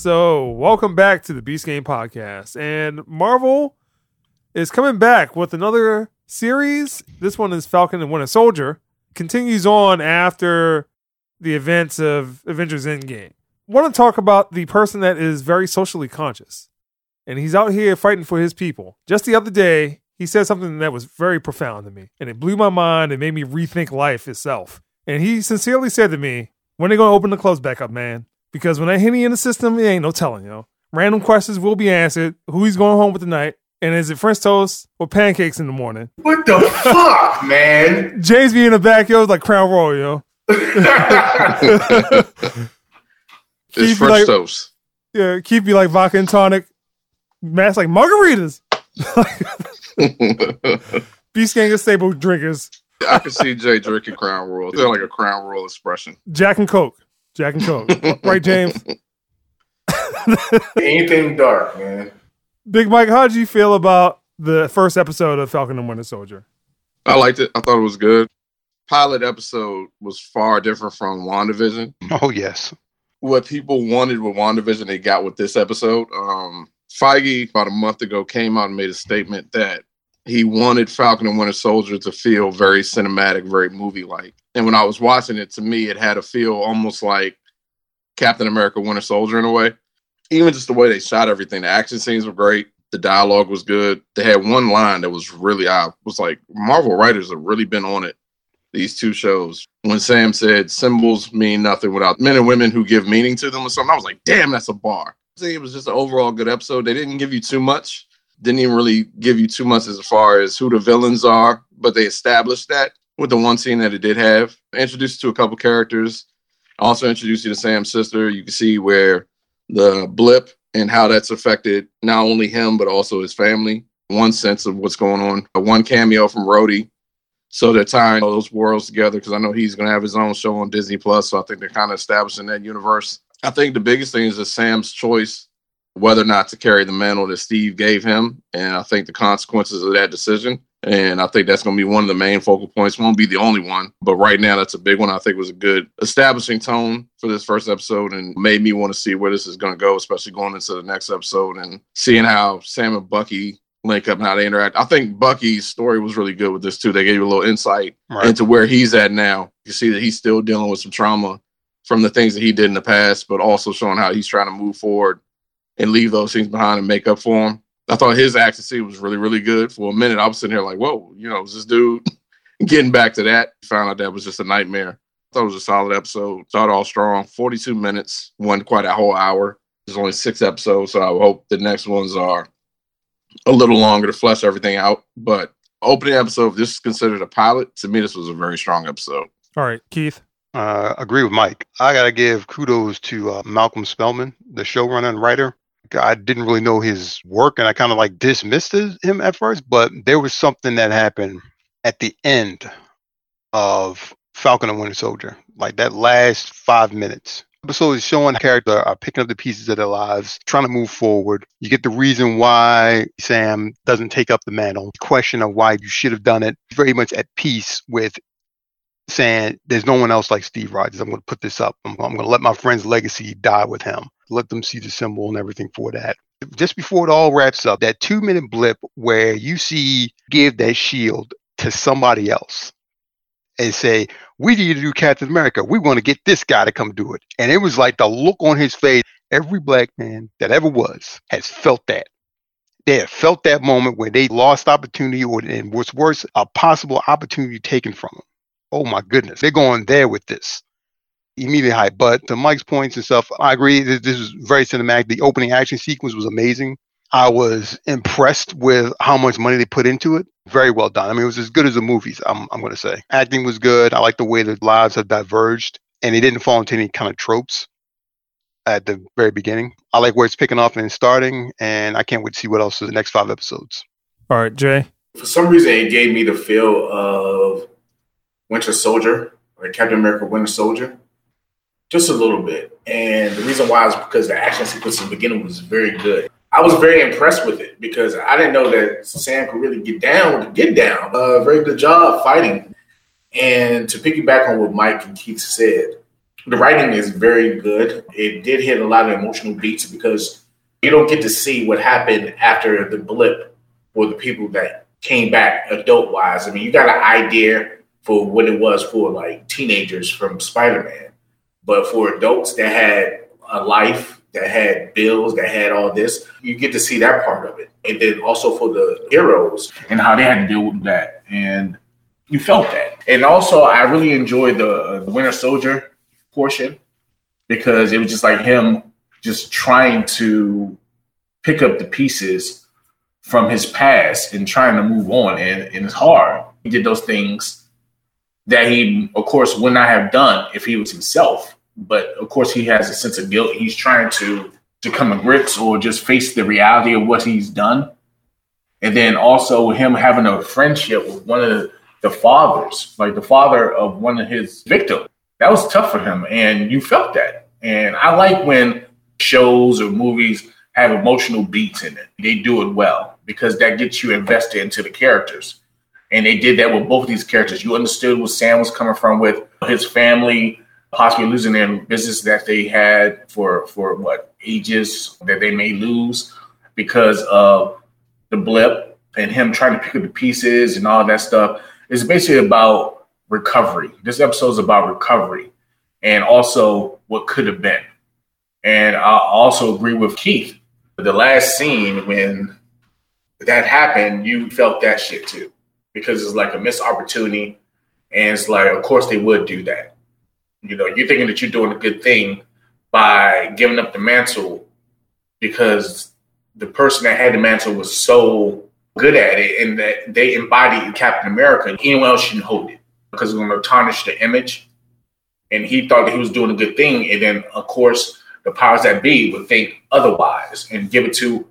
So, welcome back to the Beast Game Podcast. And Marvel is coming back with another series. This one is Falcon and Winter Soldier. Continues on after the events of Avengers Endgame. I want to talk about the person that is very socially conscious. And he's out here fighting for his people. Just the other day, he said something that was very profound to me. And it blew my mind and made me rethink life itself. And he sincerely said to me, when are they going to open the clubs back up, man? Because when that Henny in the system, it ain't no telling, Random questions will be answered. Who he's going home with tonight. And is it French toast or pancakes in the morning? What the fuck, man? James be in the back, like Crown Royal, It's French toast. Yeah, Keith be like vodka and tonic. Matt's like margaritas. Beast Gang of stable drinkers. I can see Jay drinking Crown Royal. It's like a Crown Royal expression. Jack and Coke. Right, James? Anything dark, man. Big Mike, how did you feel about the first episode of Falcon and Winter Soldier? I liked it. I thought it was good. Pilot episode was far different from WandaVision. Oh, yes. What people wanted with WandaVision, they got with this episode. Feige, about a month ago, came out and made a statement that he wanted Falcon and Winter Soldier to feel very cinematic, very movie-like. And when I was watching it, to me, it had a feel almost like Captain America Winter Soldier in a way. Even just the way they shot everything. The action scenes were great. The dialogue was good. They had one line that was really, I was like, Marvel writers have really been on it, these two shows. When Sam said, symbols mean nothing without men and women who give meaning to them or something, I was like, damn, that's a bar. I think it was just an overall good episode. They didn't give you too much. Didn't even really give you too much as far as who the villains are, but they established that with the one scene that it did have. Introduced you to a couple characters. Also introduced you to Sam's sister. You can see where the blip and how that's affected not only him, but also his family. One sense of what's going on. One cameo from Rhodey. So they're tying all those worlds together because I know he's going to have his own show on Disney+. So I think they're kind of establishing that universe. I think the biggest thing is that Sam's choice whether or not to carry the mantle that Steve gave him. And I think the consequences of that decision. And I think that's going to be one of the main focal points. Won't be the only one, but right now that's a big one. I think it was a good establishing tone for this first episode and made me want to see where this is going to go, especially going into the next episode and seeing how Sam and Bucky link up and how they interact. I think Bucky's story was really good with this too. They gave you a little insight into where he's at now. You see that he's still dealing with some trauma from the things that he did in the past, but also showing how he's trying to move forward and leave those things behind and make up for him. I thought his action scene was really, really good. For a minute, I was sitting here like, whoa, is this dude getting back to that? Found out that was just a nightmare. I thought it was a solid episode. Thought all strong. 42 minutes, wasn't quite a whole hour. There's only 6 episodes, so I hope the next ones are a little longer to flesh everything out. But opening episode, if this is considered a pilot, to me, this was a very strong episode. All right, Keith. Agree with Mike. I got to give kudos to Malcolm Spellman, the showrunner and writer. I didn't really know his work and I kind of dismissed him at first, but there was something that happened at the end of Falcon and Winter Soldier, like that last 5 minutes. The episode is showing the character are picking up the pieces of their lives, trying to move forward. You get the reason why Sam doesn't take up the mantle, the question of why you should have done it, very much at peace with saying there's no one else like Steve Rogers. I'm going to put this up. I'm going to let my friend's legacy die with him. Let them see the symbol and everything for that. Just before it all wraps up, that 2-minute blip where you see give that shield to somebody else and say, we need to do Captain America. We want to get this guy to come do it. And it was like the look on his face. Every black man that ever was has felt that. They have felt that moment where they lost opportunity or, and what's worse, a possible opportunity taken from them. Oh my goodness. They're going there with this. Immediately hype. But to Mike's points and stuff, I agree. This was very cinematic. The opening action sequence was amazing. I was impressed with how much money they put into it. Very well done. I mean, it was as good as the movies, I'm going to say. Acting was good. I like the way the lives have diverged, and they didn't fall into any kind of tropes at the very beginning. I like where it's picking up and starting, and I can't wait to see what else is the next 5 episodes. All right, Jay. For some reason, it gave me the feel of Winter Soldier or Captain America Winter Soldier. Just a little bit. And the reason why is because the action sequence in the beginning was very good. I was very impressed with it because I didn't know that Sam could really get down. Very good job fighting. And to piggyback on what Mike and Keith said, The writing is very good. It did hit a lot of emotional beats because you don't get to see what happened after the blip for the people that came back adult wise. I mean, you got an idea for what it was for like teenagers from Spider-Man, but for adults that had a life, that had bills, that had all this, you get to see that part of it. And then also for the heroes and how they had to deal with that. And you felt that. And also, I really enjoyed the Winter Soldier portion because it was just like him just trying to pick up the pieces from his past and trying to move on. And it's hard. He did those things that he, of course, would not have done if he was himself. But, of course, he has a sense of guilt. He's trying to come to grips or just face the reality of what he's done. And then also him having a friendship with one of the fathers, like the father of one of his victims. That was tough for him, and you felt that. And I like when shows or movies have emotional beats in it. They do it well because that gets you invested into the characters. And they did that with both of these characters. You understood where Sam was coming from with his family possibly losing their business that they had for ages that they may lose because of the blip and him trying to pick up the pieces and all that stuff. It's basically about recovery. This episode is about recovery and also what could have been. And I also agree with Keith. The last scene when that happened, you felt that shit too, because it's like a missed opportunity. And it's like, of course they would do that. You know, you're thinking that you're doing a good thing by giving up the mantle because the person that had the mantle was so good at it and that they embodied Captain America. Anyone else shouldn't hold it because it's going to tarnish the image. And he thought that he was doing a good thing. And then, of course, the powers that be would think otherwise and give it to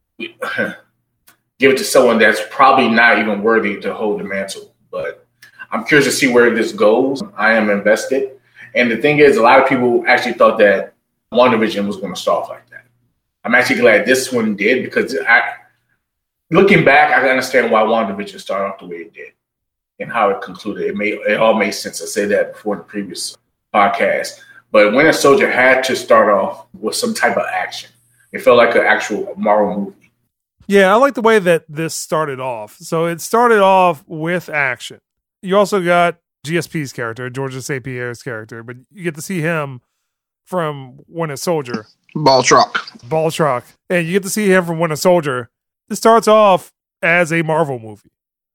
someone that's probably not even worthy to hold the mantle. But I'm curious to see where this goes. I am invested. And the thing is, a lot of people actually thought that WandaVision was going to start off like that. I'm actually glad this one did because looking back, I understand why WandaVision started off the way it did and how it concluded. It all made sense. I said that before in the previous podcast. But Winter Soldier had to start off with some type of action. It felt like an actual Marvel movie. Yeah, I like the way that this started off. So it started off with action. You also got GSP's character, Georgia St. Pierre's character, but you get to see him from Winter Soldier. Baltrock. And you get to see him from Winter Soldier. It starts off as a Marvel movie,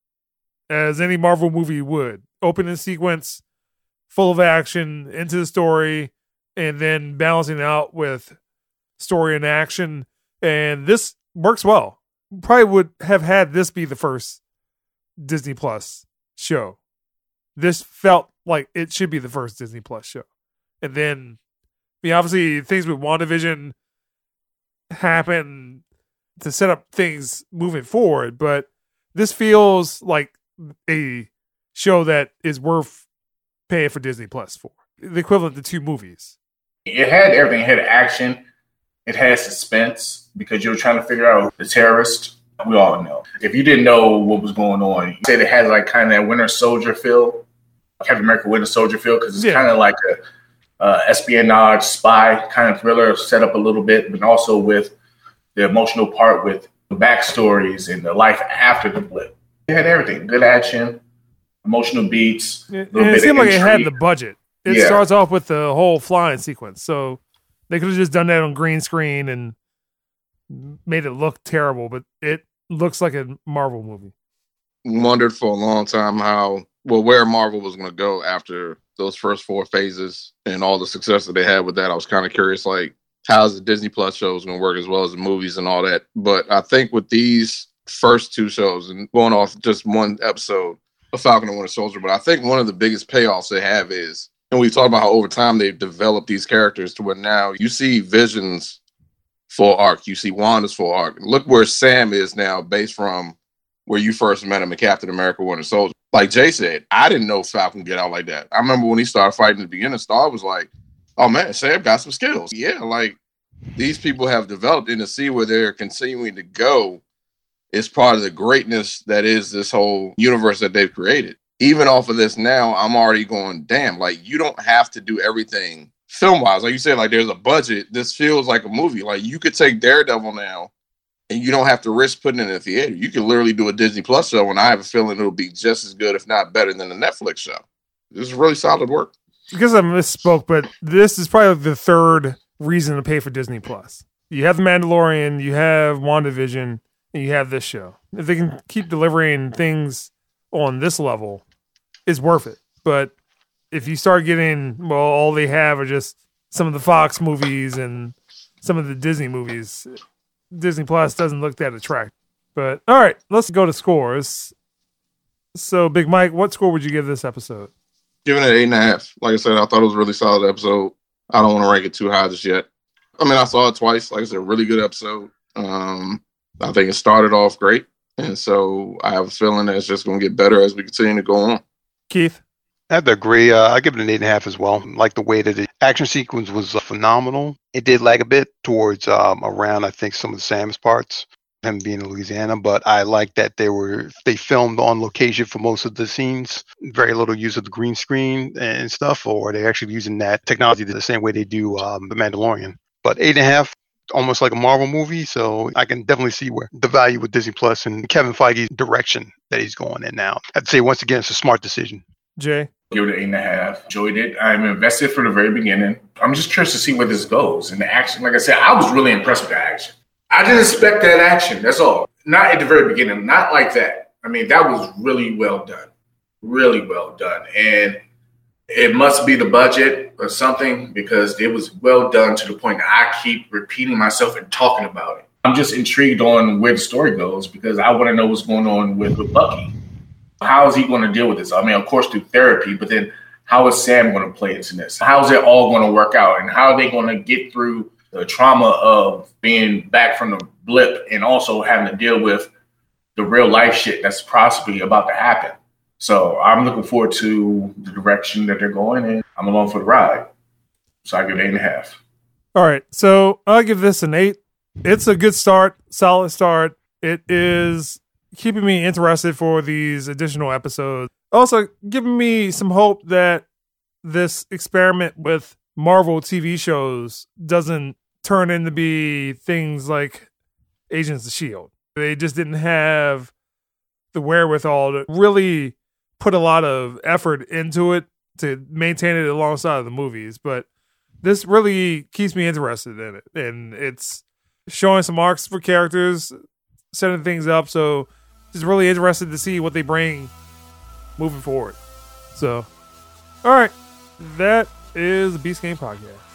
as any Marvel movie would. Opening sequence, full of action, into the story, and then balancing out with story and action. And this works well. Probably would have had this be the first Disney Plus show. This felt like it should be the first Disney Plus show. And then, I mean, obviously, things with WandaVision happen to set up things moving forward, but this feels like a show that is worth paying for Disney Plus for. The equivalent to 2 movies. It had everything. It had action. It had suspense because you were trying to figure out the terrorist. We all know. If you didn't know what was going on, you said it had like kind of that Winter Soldier feel, Captain America Winter Soldier feel, because it's kind of like a espionage spy kind of thriller set up a little bit, but also with the emotional part with the backstories and the life after the blip. It had everything. Good action, emotional beats. It seemed like it had the budget. It starts off with the whole flying sequence. So they could have just done that on green screen and made it look terrible, but it looks like a Marvel movie. Wondered for a long time where Marvel was going to go after those first 4 phases and all the success that they had with that. I was kind of curious, like, how's the Disney Plus shows going to work as well as the movies and all that. But I think with these first 2 shows and going off just one episode of Falcon and Winter Soldier, but I think one of the biggest payoffs they have is, and we've talked about how over time they've developed these characters to where now you see Vision's full arc, you see Wanda's full arc. Look where Sam is now based from where you first met him in Captain America Winter Soldier. Like Jay said, I didn't know Falcon get out like that. I remember when he started fighting at the beginning, Star was like, oh man, Sam got some skills. Yeah, like these people have developed, and to see where they're continuing to go is part of the greatness that is this whole universe that they've created. even off of this now, I'm already going, damn, like you don't have to do everything film-wise. Like you said, like there's a budget. This feels like a movie. Like you could take Daredevil now and you don't have to risk putting it in the theater. You can literally do a Disney Plus show, and I have a feeling it'll be just as good, if not better, than the Netflix show. This is really solid work. Because I misspoke, but this is probably the third reason to pay for Disney Plus. You have The Mandalorian, you have WandaVision, and you have this show. If they can keep delivering things on this level, it's worth it. But if you start getting, well, all they have are just some of the Fox movies and some of the Disney movies, Disney Plus doesn't look that attractive. But all right, let's go to scores. So, Big Mike, what score would you give this episode? Giving it 8.5. Like I said, I thought it was a really solid episode. I don't want to rank it too high just yet. I mean, I saw it twice. Like I said, really good episode. I think it started off great. And so I have a feeling that it's just going to get better as we continue to go on. Keith? I have to agree. I give it an 8.5 as well. Like the way that the action sequence was phenomenal. It did lag a bit towards around, I think, some of the Sam's parts, him being in Louisiana. But I like that they filmed on location for most of the scenes. Very little use of the green screen and stuff, or they're actually using that technology the same way they do The Mandalorian. But 8.5, almost like a Marvel movie. So I can definitely see where the value with Disney Plus and Kevin Feige's direction that he's going in now. I'd say once again, it's a smart decision. Jay? Give it an 8.5. Enjoyed it. I'm invested from the very beginning. I'm just curious to see where this goes. And the action, like I said, I was really impressed with the action. I didn't expect that action. That's all. Not at the very beginning. Not like that. I mean, that was really well done. Really well done. And it must be the budget or something, because it was well done to the point that I keep repeating myself and talking about it. I'm just intrigued on where the story goes, because I want to know what's going on with Bucky. How is he going to deal with this? I mean, of course, through therapy, but then how is Sam going to play into this? How is it all going to work out? And how are they going to get through the trauma of being back from the blip and also having to deal with the real life shit that's possibly about to happen? So I'm looking forward to the direction that they're going in. I'm along for the ride. So I give it 8.5. All right. So I'll give this an 8. It's a good start, solid start. It is keeping me interested for these additional episodes. Also giving me some hope that this experiment with Marvel TV shows doesn't turn into be things like Agents of S.H.I.E.L.D. They just didn't have the wherewithal to really put a lot of effort into it to maintain it alongside of the movies. But this really keeps me interested in it. And it's showing some arcs for characters, setting things up. So just really interested to see what they bring moving forward. So, all right. That is the Beast Game Podcast.